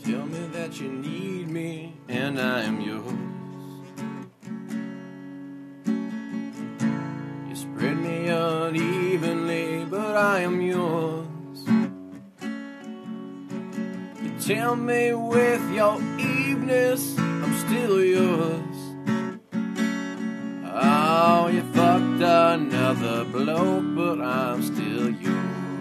Tell me that you need me, and I am yours. You spread me unevenly, but I am yours. You tell me with your eveness, I'm still yours. Oh, you fucked another bloke, but I'm still yours.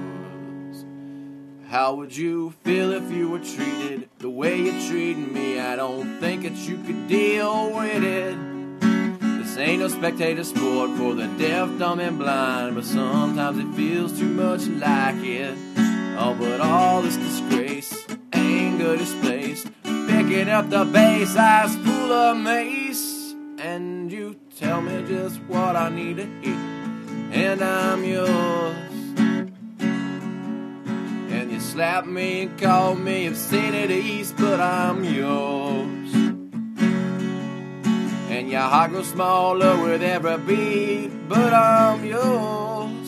How would you feel if you were treated the way you treated me? I don't think that you could deal with it. This ain't no spectator sport for the deaf, dumb, and blind, but sometimes it feels too much like it. Oh, but all this disgrace, anger displaced, picking up the bass, eyes full of mace. And you tell me just what I need to hear, and I'm yours. And you slap me and call me obscenities, but I'm yours. And your heart grows smaller with every beat, but I'm yours.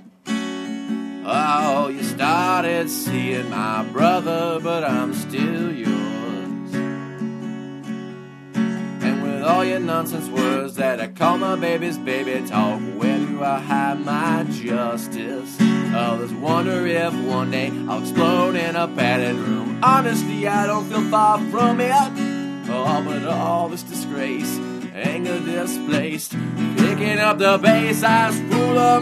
Oh, you started seeing my brother, but I'm still yours. All your nonsense words that I call my baby's baby talk, where do I hide my justice? Others wonder if one day I'll explode in a padded room. Honestly, I don't feel far from it. Oh, but all this disgrace, anger displaced, picking up the bass, eyes full of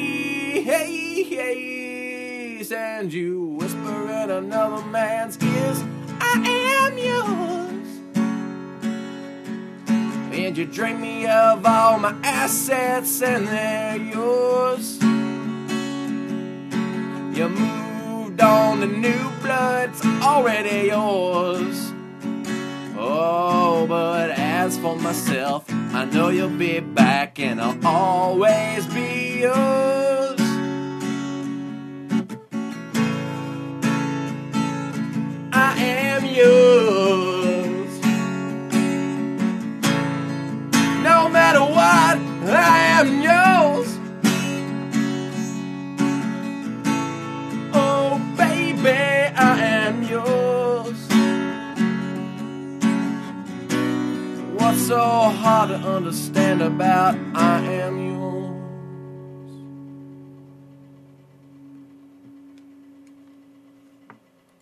maze. And you whisper in another man's ears, I am yours. And you drain me of all my assets, and they're yours. You moved on to new blood, it's already yours. Oh, but as for myself, I know you'll be back, and I'll always be yours. I am yours. No matter what, I am yours. Oh, baby, I am yours. What's so hard to understand about I am yours?